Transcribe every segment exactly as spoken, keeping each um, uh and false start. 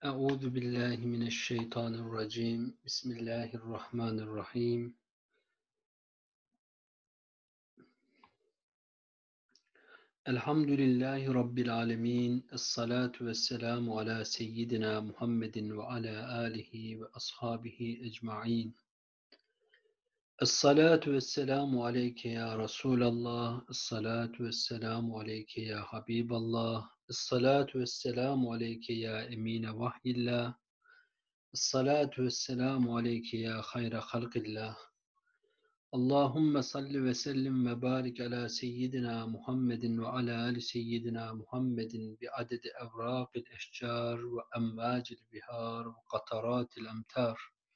Euzu billahi mineşşeytanirracim. Bismillahirrahmanirrahim. Elhamdülillahi Rabbil alemin. Esselatu vesselamu ala seyyidina Muhammedin ve ala alihi ve ashabihi ecma'in. Esselatu vesselamu aleyke ya Resulallah. Esselatu vesselamu aleyke ya Habiballah. Esselatu vesselamu aleyke ya emine vahyillah. Esselatu vesselamu aleyke ya hayra halqillah. Allahümme salli ve sellim ve barik ala seyyidina Muhammedin ve ala ali seyyidina Muhammedin bi adedi evraqil eşcar ve emvacil bihar ve kataratil emtar.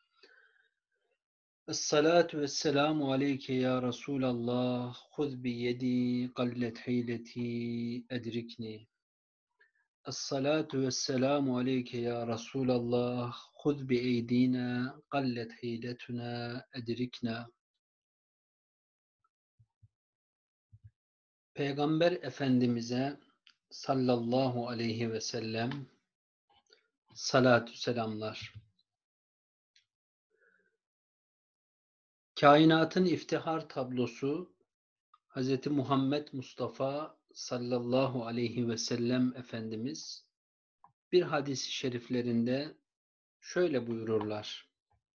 Esselatu vesselamu aleyke ya Resulallah. Huz bi yedi qallet hiyleti edrikni. Esselatu vesselamu aleyke ya Resulallah. Huz bi eydina qallet hiyletuna edrikna. Peygamber Efendimiz'e sallallahu aleyhi ve sellem salatü selamlar. Kainatın iftihar tablosu Hz. Muhammed Mustafa sallallahu aleyhi ve sellem Efendimiz bir hadis-i şeriflerinde şöyle buyururlar.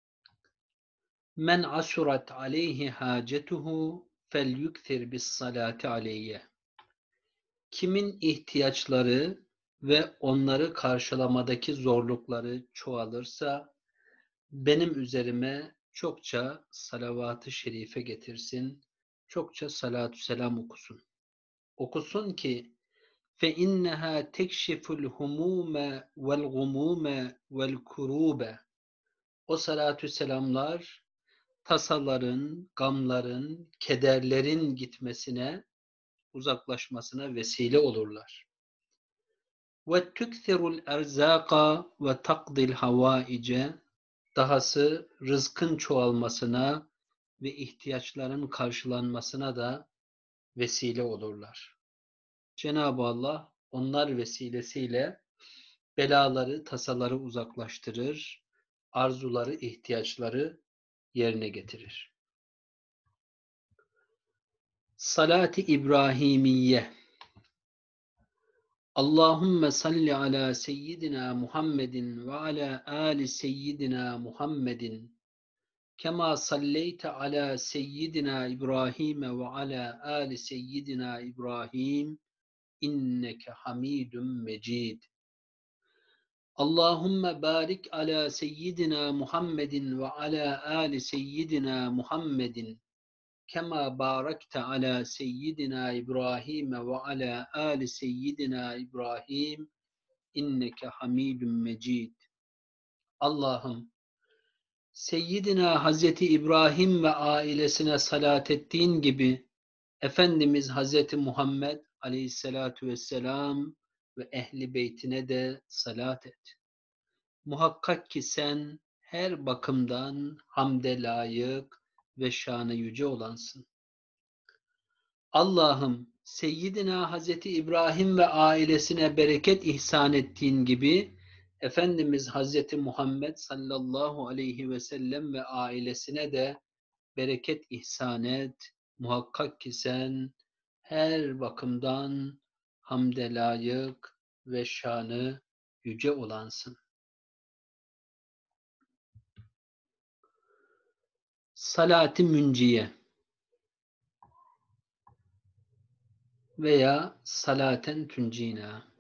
Men asurat aleyhi hacetuhu fel yukthir bis salati aleyye. Kimin ihtiyaçları ve onları karşılamadaki zorlukları çoğalırsa benim üzerime çokça salavat-ı şerife getirsin, çokça salatü selam okusun. Okusun ki fe inneha tekşiful humume vel gumume vel kurube. O salatü selamlar tasaların, gamların, kederlerin gitmesine, uzaklaşmasına vesile olurlar. Ve tükthirul erzaka ve takdil havaice. Dahası rızkın çoğalmasına ve ihtiyaçların karşılanmasına da vesile olurlar. Cenab-ı Allah onlar vesilesiyle belaları, tasaları uzaklaştırır, arzuları, ihtiyaçları yerine getirir. Salat-ı İbrahimiye. Allahümme salli ala seyyidina Muhammedin ve ala ali seyyidina Muhammedin kema salleyte ala seyyidina İbrahim ve ala ali seyyidina İbrahim inneke hamidun mecid. Allahümme barik ala seyyidina Muhammedin ve ala ali seyyidina Muhammedin kema barakte ala seyyidina İbrahim ve ala ali seyyidina İbrahim inneke hamidun mecid. Allah'ım Seyyidina Hazreti İbrahim ve ailesine salat ettiğin gibi Efendimiz Hazreti Muhammed Aleyhisselatu Vesselam ve ehli beytine de salat et. Muhakkak ki sen her bakımdan hamde layık ve şanı yüce olansın. Allah'ım Seyyidina Hazreti İbrahim ve ailesine bereket ihsan ettiğin gibi Efendimiz Hazreti Muhammed sallallahu aleyhi ve sellem ve ailesine de bereket ihsan et. Muhakkak ki sen her bakımdan hamde layık ve şanı yüce olansın. Salat-ı münciye veya salaten tüncina.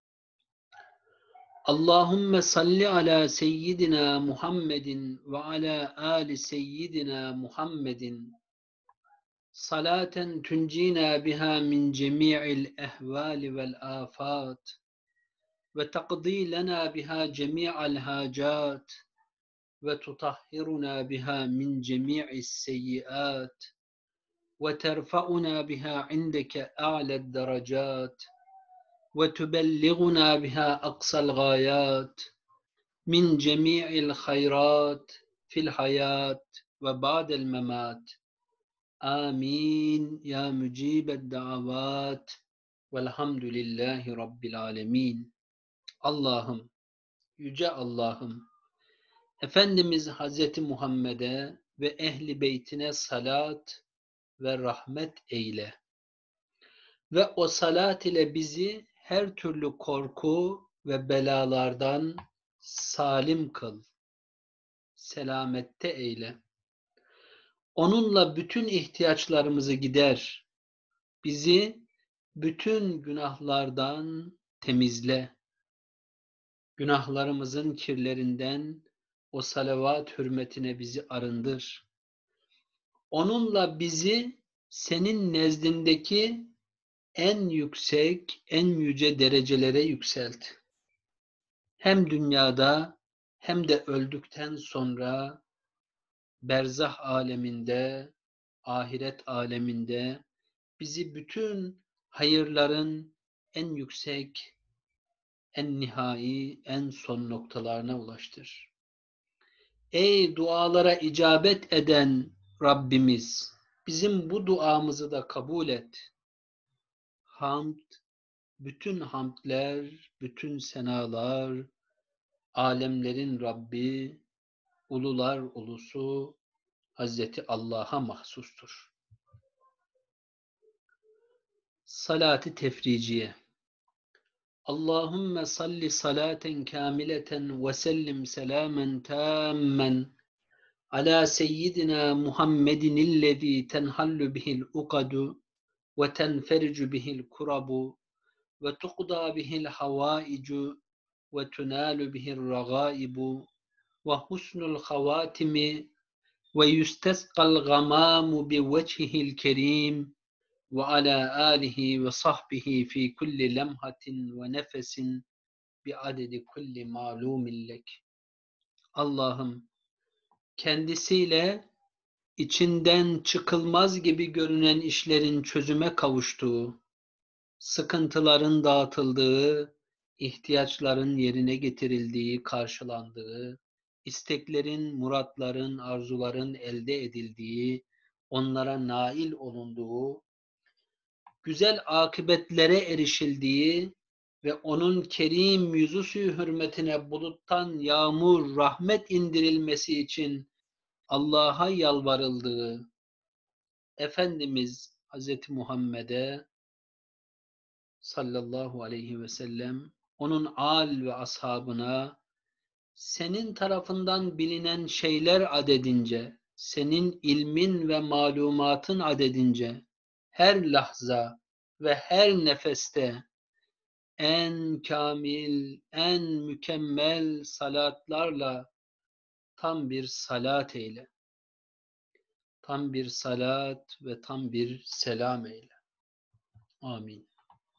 Allahümme salli ala seyyidina Muhammedin ve ala ali seyyidina Muhammedin salaten tuncina biha min cemi'il ehvali vel afat ve taqdi lana biha cemi'al hacat ve tutahhiruna biha min cemi'is seyyiat ve terfa'una biha indeke a'led derecat وتبلغنا بها أقصى الغايات من جميع الخيرات في الحياة وبعد الممات آمين يا مجيب الدعوات velhamdülillahi Rabbil alemin. Allah'ım Yüce Allah'ım, Efendimiz Hazreti Muhammed'e ve ehli beytine salat ve rahmet eyle. Ve o salat ile bizi her türlü korku ve belalardan salim kıl, selamette eyle. Onunla bütün ihtiyaçlarımızı gider, bizi bütün günahlardan temizle. Günahlarımızın kirlerinden o salavat hürmetine bizi arındır. Onunla bizi senin nezdindeki en yüksek, en yüce derecelere yükselt. Hem dünyada hem de öldükten sonra berzah aleminde, ahiret aleminde bizi bütün hayırların en yüksek, en nihai, en son noktalarına ulaştır. Ey dualara icabet eden Rabbimiz, bizim bu duamızı da kabul et. Hamd, bütün hamdler, bütün senalar, alemlerin Rabbi, ulular ulusu Hazreti Allah'a mahsustur. Salat-ı tefriciye. Allahümme salli salaten kamileten ve sellim selamen tammen ala seyyidina Muhammedin illezî tenhallu bihil ukadu ve tenfericu bihil kurabu ve tuqda bihil havaicu ve tunalu bihil ragaibu ve husnul havatimi ve yustesqal gamamu bi vechihil kerim ve ala alihi ve sahbihi fi kulli lemhatin ve nefesin bi adedi kulli malumin lek. Allah'ım, kendisiyle içinden çıkılmaz gibi görünen işlerin çözüme kavuştuğu, sıkıntıların dağıtıldığı, ihtiyaçların yerine getirildiği, karşılandığı, isteklerin, muratların, arzuların elde edildiği, onlara nail olunduğu, güzel akıbetlere erişildiği ve onun kerim yüzü hürmetine buluttan yağmur, rahmet indirilmesi için Allah'a yalvarıldığı Efendimiz Hazreti Muhammed'e sallallahu aleyhi ve sellem, onun âl ve ashabına senin tarafından bilinen şeyler adedince, senin ilmin ve malumatın adedince her lahza ve her nefeste en kamil, en mükemmel salatlarla tam bir salat eyle. Tam bir salat ve tam bir selam eyle. Amin.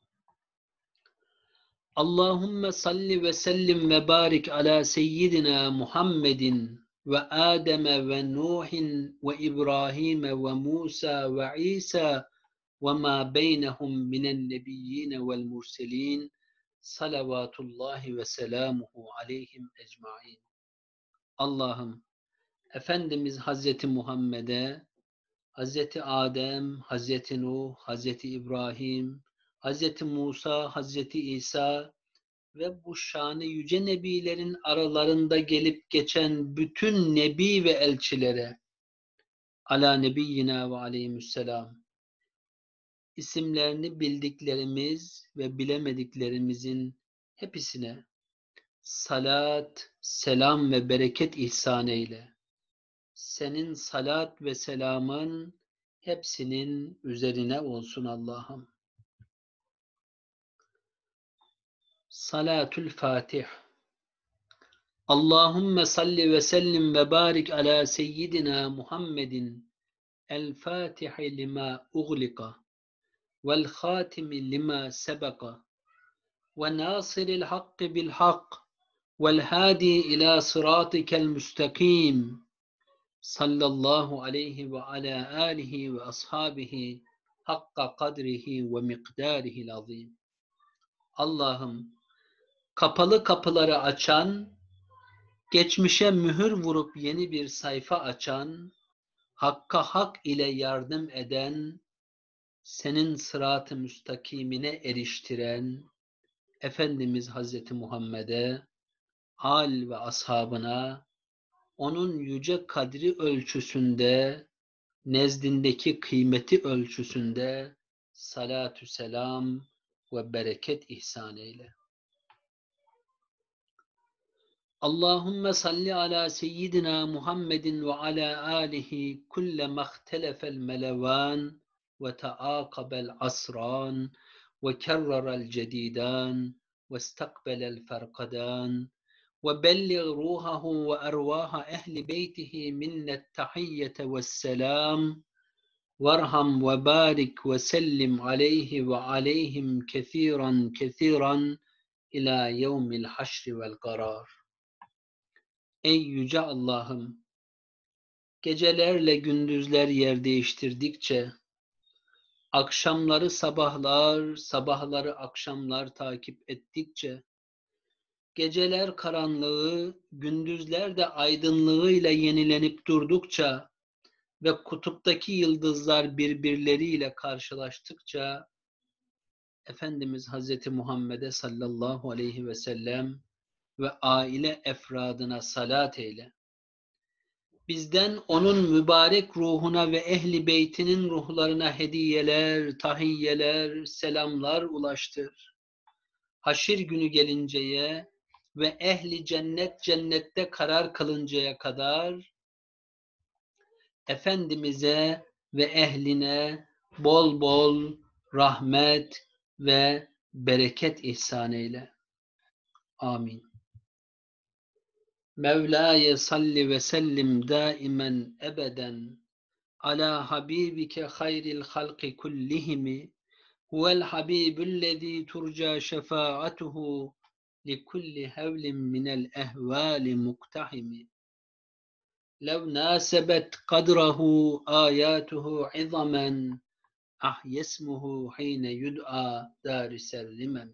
Allahümme salli ve sellim ve barik ala seyyidina Muhammedin ve Adem ve Nuhin ve İbrahim ve Musa ve İsa ve ma beynehum minen nebiyyin vel murselin salavatullahi ve selamuhu aleyhim ecmaîn. Allah'ım, Efendimiz Hazreti Muhammed'e, Hazreti Adem, Hazreti Nuh, Hazreti İbrahim, Hazreti Musa, Hazreti İsa ve bu şanı yüce nebilerin aralarında gelip geçen bütün nebi ve elçilere ala nebiyyina ve aleyhisselam isimlerini bildiklerimiz ve bilemediklerimizin hepsine salat, selam ve bereket ihsan eyle. Senin salat ve selamın hepsinin üzerine olsun Allah'ım. Salatul Fatih. Allahümme salli ve sellim ve barik ala seyyidina Muhammedin el-Fatihi lima uğlika vel khatimi lima sebeka ve nasiril hakkı bil hak vel hadi ila sıratikel müstakim sallallahu aleyhi ve ala alihi ve ashabihi hakka kadrihi ve miqdarihil azim. Allah'ım, kapalı kapıları açan, geçmişe mühür vurup yeni bir sayfa açan, hakka hak ile yardım eden, senin sırat-ı müstakimine eriştiren Efendimiz Hazreti Muhammed'e, al ve ashabına onun yüce kadri ölçüsünde, nezdindeki kıymeti ölçüsünde salatü selam ve bereket ihsan eyle. Allahümme salli ala seyyidina Muhammedin ve ala alihi kulle mahtelefel melevan ve taakabel asran ve kerrerel cedidan ve istakbelel ferkadan ve bellig ruhahu ve ervaha ehli beytihi minnet tahiyyete ve selam varham ve barik ve sellim aleyhi ve aleyhim kethiran kethiran ila yevmil haşri vel karar. Ey yüce Allah'ım, gecelerle gündüzler yer değiştirdikçe, akşamları sabahlar, sabahları akşamlar takip ettikçe, geceler karanlığı, gündüzler de aydınlığıyla yenilenip durdukça ve kutuptaki yıldızlar birbirleriyle karşılaştıkça, Efendimiz Hazreti Muhammed'e sallallahu aleyhi ve sellem ve aile efradına salat eyle. Bizden onun mübarek ruhuna ve ehli beytinin ruhlarına hediyeler, tahiyyeler, selamlar ulaştır. Haşir günü gelinceye ve ehli cennet cennette karar kılıncaya kadar Efendimiz'e ve ehline bol bol rahmet ve bereket ihsan eyle. Amin. Mevlâye salli ve sellim daimen ebeden ala habibike hayril halki kullihimi huvel habibüllezî turca şefaatuhu likulli hevlin minel ehvâli muktahimi lev nâsebet kadrahu âyâtuhu izamen ahyesmuhu hîne yud'a dâriserrimem.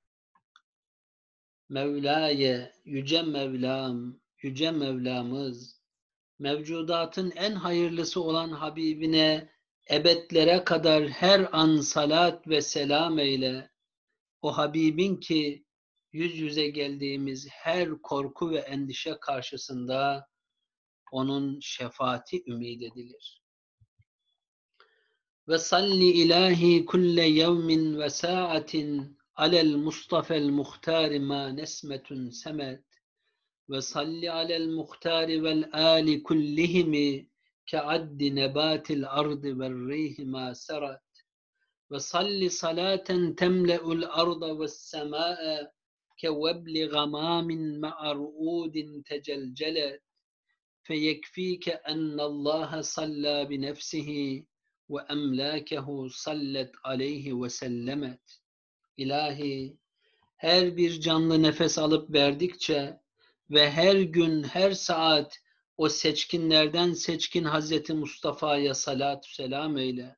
Mevlâye, yüce Mevlam, yüce Mevlamız, mevcudatın en hayırlısı olan Habibine ebedlere kadar her an salat ve selam eyle. O Habibin ki yüz yüze geldiğimiz her korku ve endişe karşısında onun şefaati ümid edilir. Ve salli ilahi kulle yevmin ve saatin alel Mustafa'l muhtari ma nesmetun semet ve salli alel muhtari vel ali kullihimi ke'addi nebatil ardı vel rihi ma serat ve salli salaten temle'ul arda ve semâe kevebli gamamin ma'a ru'udin tecelcelet feyekfike ennallâhe sallâ binefsihi ve emlâkehu sallet aleyhi ve sellemet. İlahi, her bir canlı nefes alıp verdikçe ve her gün, her saat o seçkinlerden seçkin Hazreti Mustafa'ya salatü selam eyle.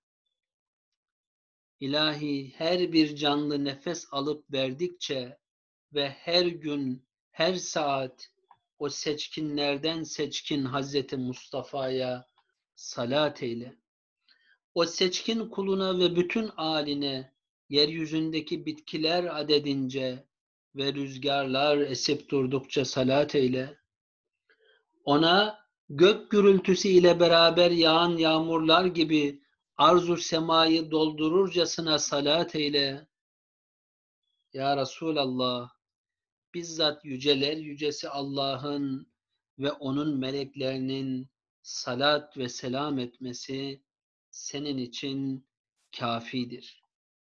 İlahi, her bir canlı nefes alıp verdikçe ve her gün, her saat o seçkinlerden seçkin Hazreti Mustafa'ya salat eyle. O seçkin kuluna ve bütün âline, yeryüzündeki bitkiler adedince ve rüzgarlar esip durdukça salat eyle. Ona gök gürültüsü ile beraber yağan yağmurlar gibi arzu semayı doldururcasına salat eyle. Ya Resulallah, bizzat yüceler yücesi Allah'ın ve onun meleklerinin salat ve selam etmesi senin için kafidir.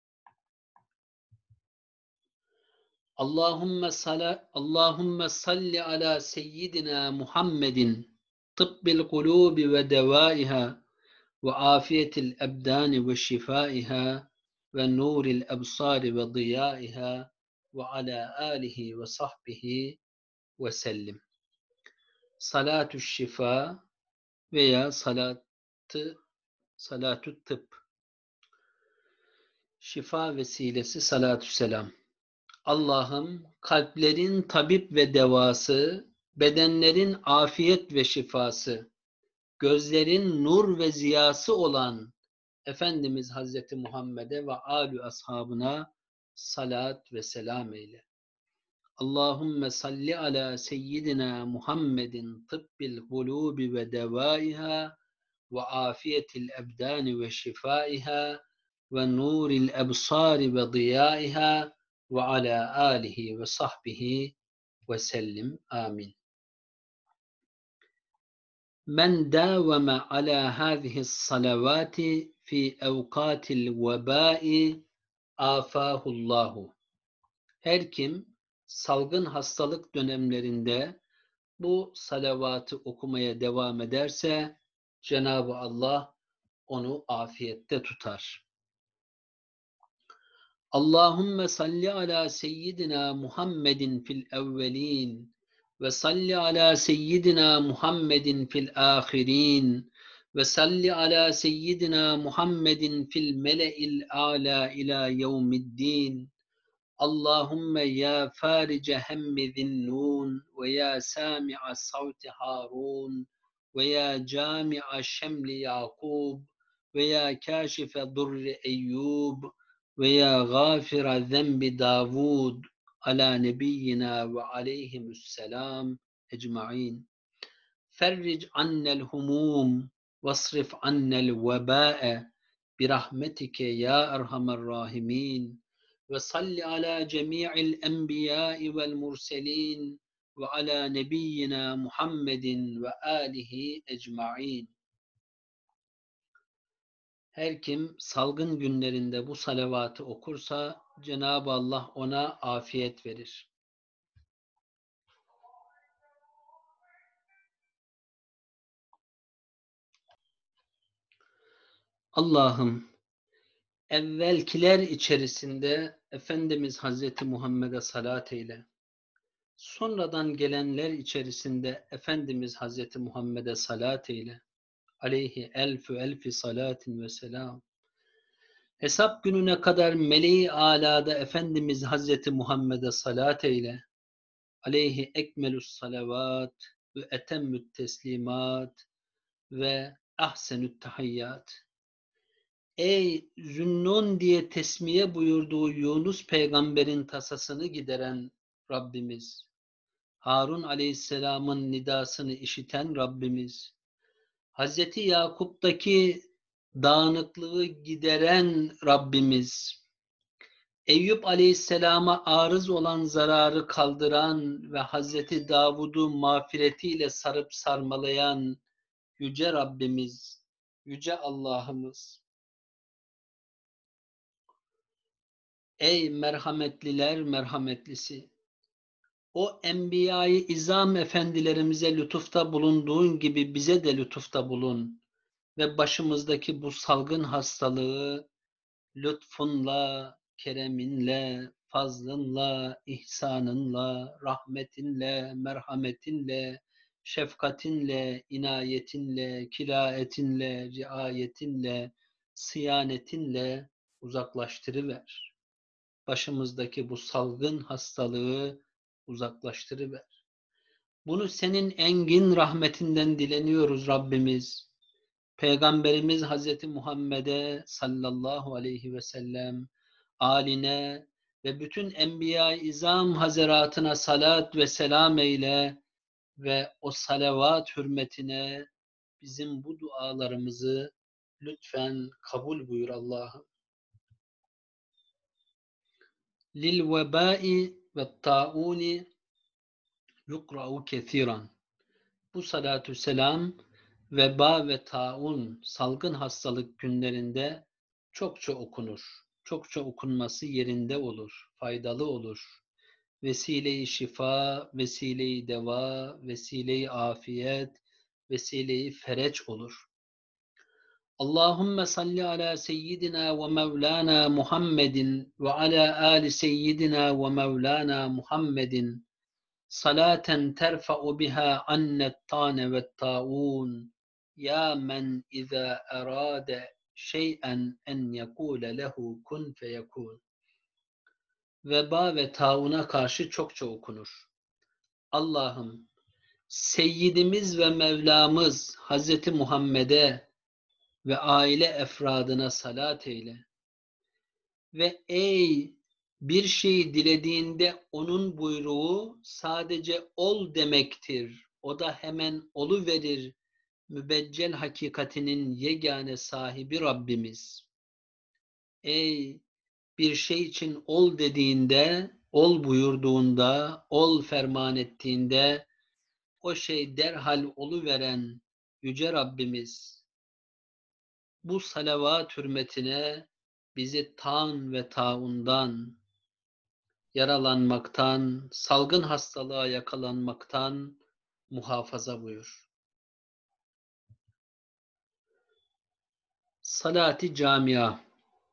Allahümme sala, Allahümme salli ala seyyidina Muhammedin tıbbil kulubi ve devaiha ve afiyetil ebdani ve şifaiha ve nuril ebsari ve diyaiha ve ala alihi ve sahbihi ve sellim. Salatü şifa veya salatı salatü tıp. Şifa vesilesi salatü selam. Allah'ım kalplerin tabip ve devası, bedenlerin afiyet ve şifası, gözlerin nur ve ziyası olan Efendimiz Hazreti Muhammed'e ve âlü ashabına salat ve selam eyle. Allahümme salli ala seyyidina Muhammedin tıbbil kulubi ve devaiha ve afiyetil ebdani ve şifaiha ve nuril ebsari ve diyaiha ve ala alihi ve sahbihi ve sellim. Amin. Men davama ala hâzihi salavati fi evkatil vebâi afahullahu. Her kim salgın hastalık dönemlerinde bu salavatı okumaya devam ederse Cenab-ı Allah onu afiyette tutar. Allahümme salli ala seyyidina Muhammedin fil evvelin ve salli ala seyyidina Muhammedin fil ahirin ve salli ala seyyidina Muhammedin fil mele'il a'la ila yevmiddin. Allahümme ya farice hemmi zinnun ve ya sami'a savti Harun ve ya cami'a şemli Yakub ve ya kâşife durri Eyyub ve ya gâfira zenbi Davud ala nebiyyina ve aleyhimüsselam ecma'in. Ferric annel humum vasrif annel vebâe birahmetike ya erhamer rahimin. Ve salli ala cemi'il enbiya'i vel murselin ve ala nebiyyina Muhammedin ve alihi ecma'in. Her kim salgın günlerinde bu salavatı okursa Cenab-ı Allah ona afiyet verir. Allah'ım evvelkiler içerisinde Efendimiz Hazreti Muhammed'e salat eyle. Sonradan gelenler içerisinde Efendimiz Hazreti Muhammed'e salat eyle. Aleyhi elfü elfi salatin ve selam. Hesap gününe kadar meleği alada Efendimiz Hazreti Muhammed'e salat eyle. Aleyhi ekmelus salavat ve etemmü't teslimat ve ahsenü't tahiyyat. Ey Zünnun diye tesmiye buyurduğu Yunus peygamberin tasasını gideren Rabbimiz, Harun aleyhisselamın nidasını işiten Rabbimiz, Hazreti Yakup'taki dağınıklığı gideren Rabbimiz, Eyüp aleyhisselama arız olan zararı kaldıran ve Hazreti Davud'u mağfiretiyle sarıp sarmalayan yüce Rabbimiz, yüce Allah'ımız. Ey merhametliler merhametlisi! O Enbiya-i İzam efendilerimize lütufta bulunduğun gibi bize de lütufta bulun ve başımızdaki bu salgın hastalığı lütfunla, kereminle, fazlınla, ihsanınla, rahmetinle, merhametinle, şefkatinle, inayetinle, kilaetinle, riayetinle, sıyanetinle uzaklaştırıver. Başımızdaki bu salgın hastalığı uzaklaştırıver. Bunu senin engin rahmetinden dileniyoruz Rabbimiz. Peygamberimiz Hazreti Muhammed'e sallallahu aleyhi ve sellem, âline ve bütün Enbiya-i İzam hazaratına salat ve selam eyle ve o salavat hürmetine bizim bu dualarımızı lütfen kabul buyur Allah'ım. Lil vebai ve tauni yukra'u kethiran. Bu salatü selam veba ve taun salgın hastalık günlerinde çokça okunur. Çokça okunması yerinde olur, faydalı olur. Vesile-i şifa, vesile-i deva, vesile-i afiyet, vesile-i fereç olur. Allahümme salli ala seyyidina ve mevlana Muhammedin ve ala ali seyyidina ve mevlana Muhammedin salaten terfa'u biha annet tane ve taun ya men iza erade şey'en en yekule lehu kun feyekun. Veba ve tauna karşı çokça okunur. Allah'ım Seyyidimiz ve Mevlamız Hazreti Muhammed'e ve aile efradına salat eyle. Ve ey Bir şeyi dilediğinde onun buyruğu sadece ol demektir. O da hemen oluverir. Mübeccel hakikatinin yegane sahibi Rabbimiz. Ey bir şey için ol dediğinde, ol buyurduğunda, ol ferman ettiğinde o şey derhal oluveren Yüce Rabbimiz bu salavat hürmetine bizi tan ve taundan, yaralanmaktan, salgın hastalığa yakalanmaktan muhafaza buyur. Salati camia.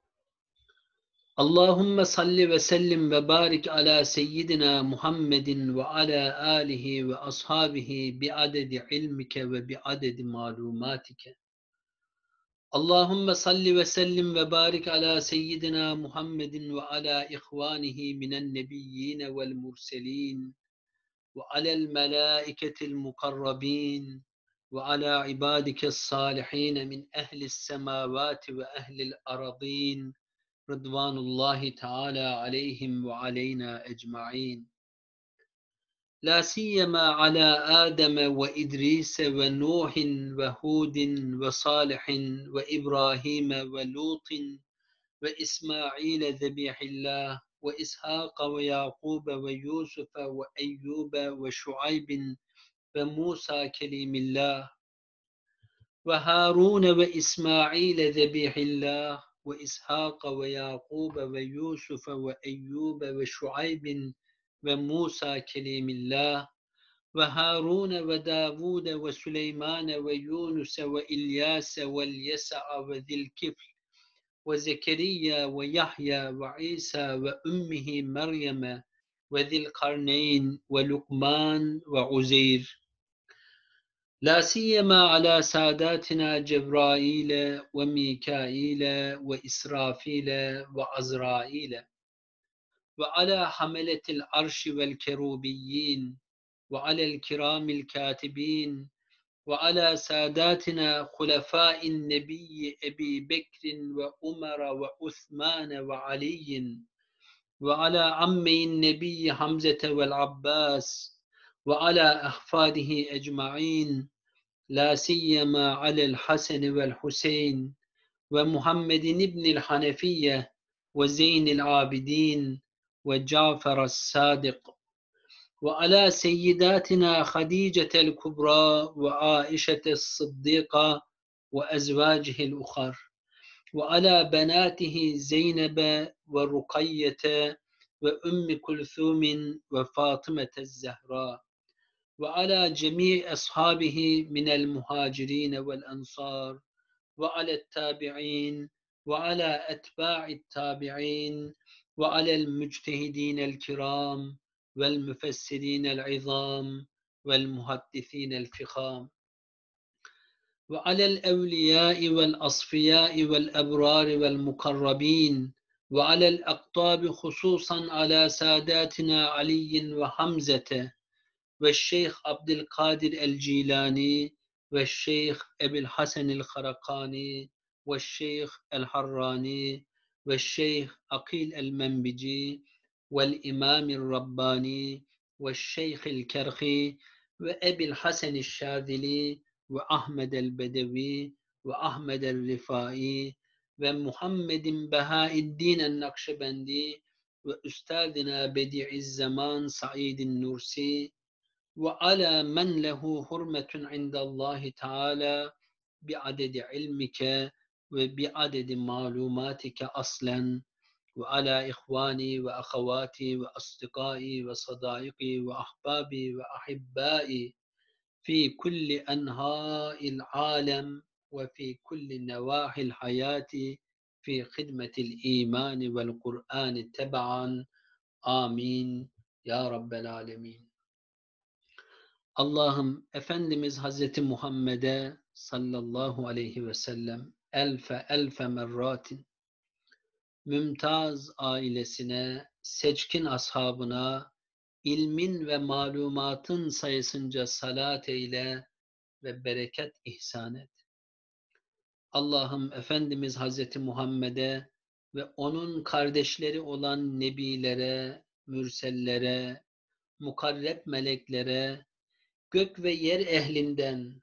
Allahümme salli ve sellim ve barik ala seyyidina Muhammedin ve ala alihi ve ashabihi bi adedi ilmike ve bi adedi malumatike. Allahümme salli ve sellim ve barik ala seyyidina Muhammedin ve ala ihvanihi minen nebiyyine vel murselin ve alel melâiketil mukarrabin ve ala ibadike salihin min ehlis semavati ve ehlil aradin rıdvanullahi teala aleyhim ve aleyna ecmaîn. La siyema ala Adem ve İdris ve Nuh ve Hud ve Salih ve İbrahim ve Lut ve İsmail zebihillah ve İshak ve Yakub ve Yusuf ve Eyyub ve Şuayb ve Musa kelimillah ve Harun ve İsmail zebihillah ve İshak ve Yakub ve Yusuf ve Eyyub ve Şuayb ve Musa kelimillah ve Harun ve Davud ve Süleyman ve Yunus ve İlyas ve Yesa ve Zilkifl ve Zekeriya ve Yahya ve İsa ve ümmihi Meryem ve Zilkarneyn ve Lukman ve Uzeyr. La siyema ala sadatina Cebrail ve Mikail ve İsrafil ve Azrail ve ala hameletil arşi vel kerubiyyin ve alel kiramil katibin ve ala sadatina hulefâin nebiyyi Ebi Bekrin ve Umer ve Uthman ve Aliyin ve ala ammeyin nebiyyi Hamzete vel Abbas ve ala ahfadihi ecma'in la siyyema alel Hasan vel Hüseyin ve Muhammedin ibnil Hanefiyye ve Zeynil Abidin ve Cafer's Sadık ve ala seyyidatina Hadice'tel Kubra ve Aişe'tes Sıddika ve ezvacihil ukhar ve ala benatihi Zeynebe ve Rukayyete ve Ümmü Kulthum ve Fatımetez Zehra ve ala cemii ashabihi minel muhacirin vel ensar ve alet tabi'in ve ala etba'it tabi'in ve alel müctehidinel kiram vel müfessirinel izam vel muhaddisinel fiham ve alel evliyai vel asfiyai vel ebrari vel mukarrabin ve alel aktabi hususan ala sadatina Aliyin ve Hamzete ve Şeyh Abdülkadir el-Cilani ve Şeyh Ebil Hasan el-Harakani ve Şeyh el-Harrani ve Şeyh Akil el-Menbici ve İmam el-Rabbani ve Şeyh el-Kerhi ve Ebil Hasan el-Şadili ve Ahmed el-Bedevi ve Ahmed el-Rifai ve Muhammedin Behaiddin el-Nakşibendi ve Üstadina Bedi'iz Zaman Saidin Nursi ve ala men lehu hurmetun indallahi Teala bi adedi ilmike ve bi adedi malumatike aslen ve ala ihvani ve ahavati ve asdikai ve sadaiki ve ahbabi ve ahibbai fi kulli enha'il alem ve fi kulli nevahil hayati fi hidmetil imani vel Kur'ani teba'an. Amin. Ya Rabbel Alemin. Allah'ım Efendimiz Hazreti Muhammed'e sallallahu aleyhi ve sellem elfe elfe merratin, mümtaz ailesine, seçkin ashabına, ilmin ve malumatın sayısınca salat eyle ve bereket ihsan et. Allah'ım Efendimiz Hazreti Muhammed'e ve onun kardeşleri olan nebilere, mürsellere, mukarreb meleklere, gök ve yer ehlinden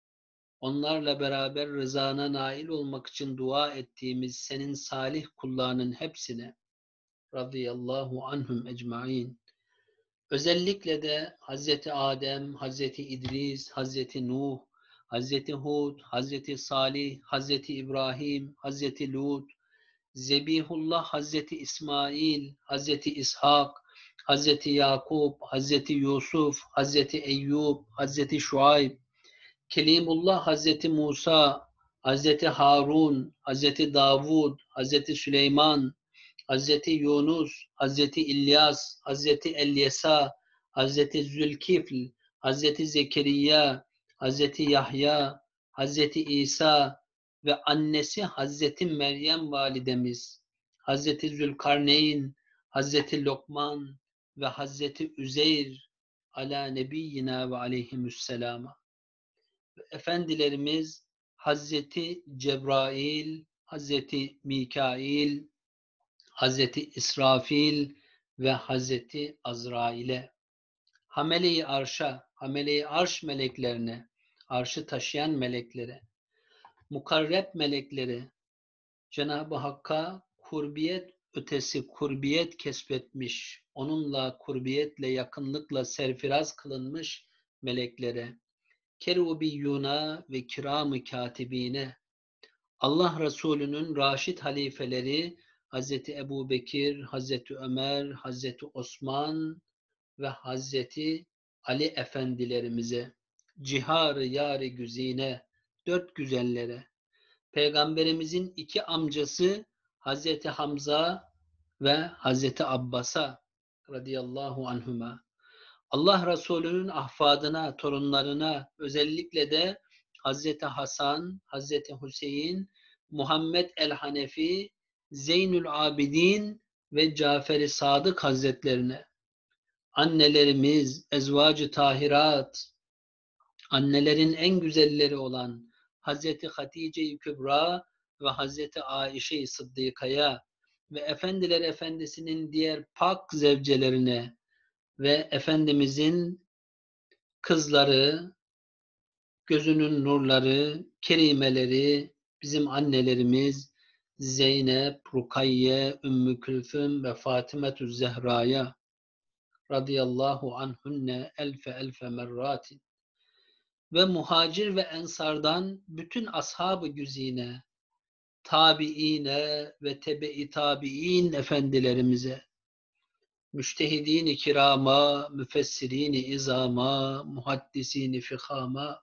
onlarla beraber rızana nail olmak için dua ettiğimiz senin salih kullarının hepsine radıyallahu anhum ecmaîn. Özellikle de Hazreti Adem, Hazreti İdris, Hazreti Nuh, Hazreti Hud, Hazreti Salih, Hazreti İbrahim, Hazreti Lut, Zebihullah, Hazreti İsmail, Hazreti İshak, Hazreti Yakup, Hazreti Yusuf, Hazreti Eyyub, Hazreti Şuayb, Kelimullah, Hazreti Musa, Hazreti Harun, Hazreti Davud, Hazreti Süleyman, Hazreti Yunus, Hazreti İlyas, Hazreti Elyesa, Hazreti Zülkifl, Hazreti Zekeriya, Hazreti Yahya, Hazreti İsa ve annesi Hazreti Meryem validemiz, Hazreti Zülkarneyn, Hazreti Lokman ve Hazreti Üzeyr ala nebiyyina ve aleyhimüsselama. Efendilerimiz Hazreti Cebrail, Hazreti Mikail, Hazreti İsrafil ve Hazreti Azrail'e, Hamele-i Arş'a, Hamele-i Arş meleklerine, arşı taşıyan meleklere, mukarreb meleklere, Cenab-ı Hakk'a kurbiyet ötesi kurbiyet kesbetmiş, onunla kurbiyetle, yakınlıkla serfiraz kılınmış meleklere, kerubiyyuna ve kiram-ı katibine, Allah Resulü'nün raşid halifeleri Hazreti Ebubekir, Hazreti Ömer, Hazreti Osman ve Hazreti Ali efendilerimize, cihar-ı yar-ı güzine, dört güzellere, Peygamberimizin iki amcası Hazreti Hamza ve Hazreti Abbas'a radıyallahu anhuma, Allah Resulü'nün ahfadına, torunlarına, özellikle de Hazreti Hasan, Hazreti Hüseyin, Muhammed el-Hanefi, Zeynül Abidin ve Cafer-i Sadık Hazretlerine, annelerimiz, ezvacı tahirat, annelerin en güzelleri olan Hazreti Hatice-i Kübra ve Hazreti Aişe-i Sıddıka'ya ve Efendiler Efendisi'nin diğer pak zevcelerine ve Efendimizin kızları, gözünün nurları, kerimeleri, bizim annelerimiz Zeynep, Rukayye, Ümmü Külthüm ve Fatimetü Zehra'ya radıyallahu anhunne elfe elfe merratin ve muhacir ve ensardan bütün ashab-ı güzine, tabiine ve tebe-i tabiin efendilerimize, müştehidin-i kirama, müfessirin-i izama, muhaddisini fikama,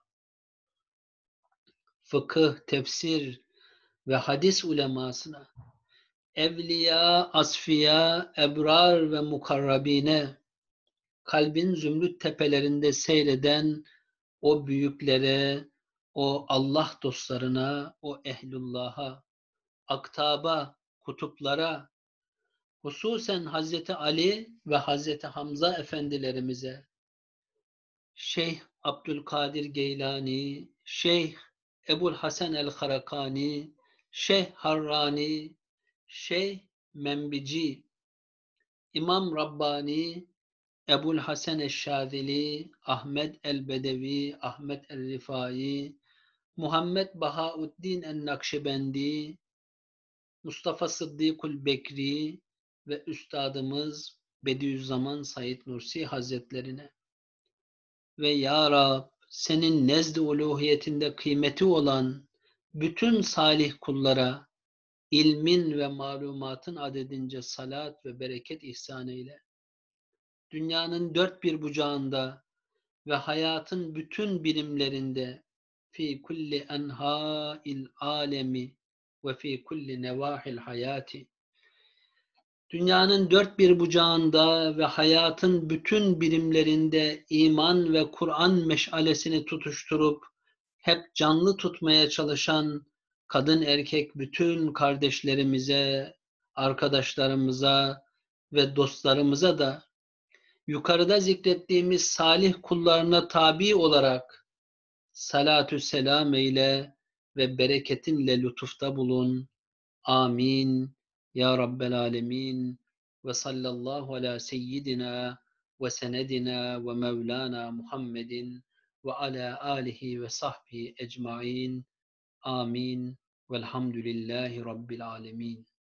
fıkıh, tefsir ve hadis ulemasına, evliya, asfiya, ebrar ve mukarrabine, kalbin zümrüt tepelerinde seyreden o büyüklere, o Allah dostlarına, o ehlullah'a, aktaba, kutuplara, hususen Hazreti Ali ve Hazreti Hamza efendilerimize, Şeyh Abdülkadir Geylani, Şeyh Ebul Hasan el-Harakani, Şeyh Harrani, Şeyh Membici, İmam Rabbani, Ebul Hasan el-Şadili, Ahmet el-Bedevi, Ahmet el-Rifai, Muhammed Bahauddin el-Nakşibendi, Mustafa Sıddıkul Bekri ve Üstadımız Bediüzzaman Said Nursi Hazretlerine ve Ya Rab, senin nezd-i uluhiyetinde kıymeti olan bütün salih kullara ilmin ve malumatın adedince salat ve bereket ihsan eyle. Dünyanın dört bir bucağında ve hayatın bütün birimlerinde fi kulli enha'il alemi ve fi kulli nevahil hayati, dünyanın dört bir bucağında ve hayatın bütün birimlerinde iman ve Kur'an meşalesini tutuşturup hep canlı tutmaya çalışan kadın erkek bütün kardeşlerimize, arkadaşlarımıza ve dostlarımıza da yukarıda zikrettiğimiz salih kullarına tabi olarak salatü selam eyle ve bereketinle lütufta bulun. Amin. Ya Rabbel Alemin ve sallallahu ala seyyidina ve senedina ve mevlana Muhammedin ve ala alihi ve sahbihi ecmain. Amin. Velhamdülillahi Rabbil alemin.